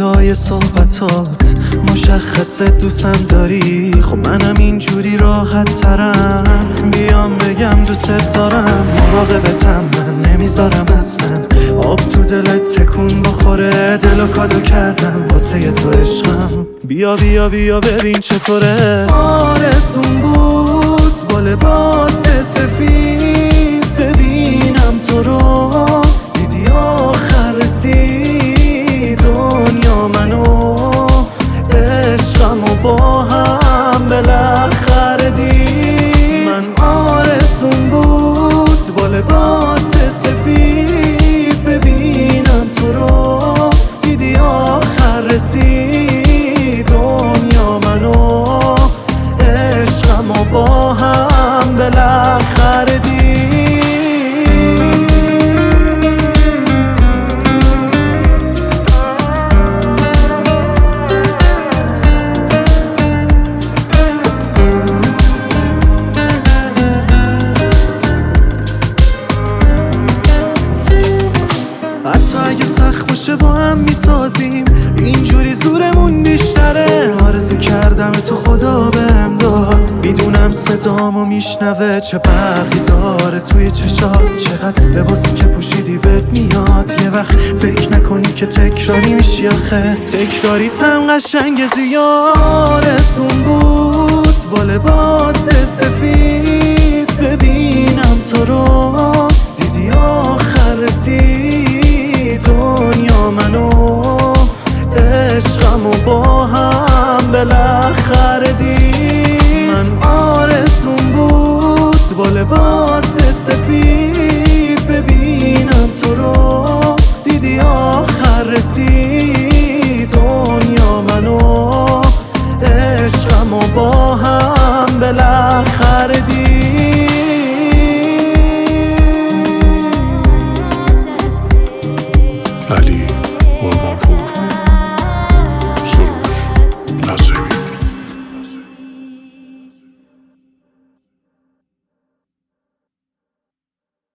لای صحبتات مشخصه دوستم داری. خب منم اینجوری راحت ترم، بیام بگم دوست دارم. مراقبتم من نمیذارم اصلا آب تو دلت تکون بخوره. دلو کادو کردم واسه تو عشقم، بیا بیا بیا ببین چطوره. آرزون بود با لباس سفید ببینم تو رو، دیدی آخر رسید دنیا منو عشقمو با هم بالاخره دید. من آرزون بود با لباس سفید ببینم تو رو، دیدی آخر رسید دنیا منو عشقمو با هم بالاخره دید. حتی اگه سخت باشه با هم میسازیم، اینجوری زورمون بیشتره. آرزو کردم تو خدا بهم داد، میدونم صدامو میشنوه چه برقی داره توی چشات. چقدر لباسی که پوشیدی بهت میاد، یه وقت فکر نکنی که تکراری میشی آخه تکراریتم قشنگ زیاد. آرزون بود با لباس سفید ببینم تو رو، دیدی آخر رسید دنیا منو عشقمو با هم بالاخره دید. من آرزون بود با لباس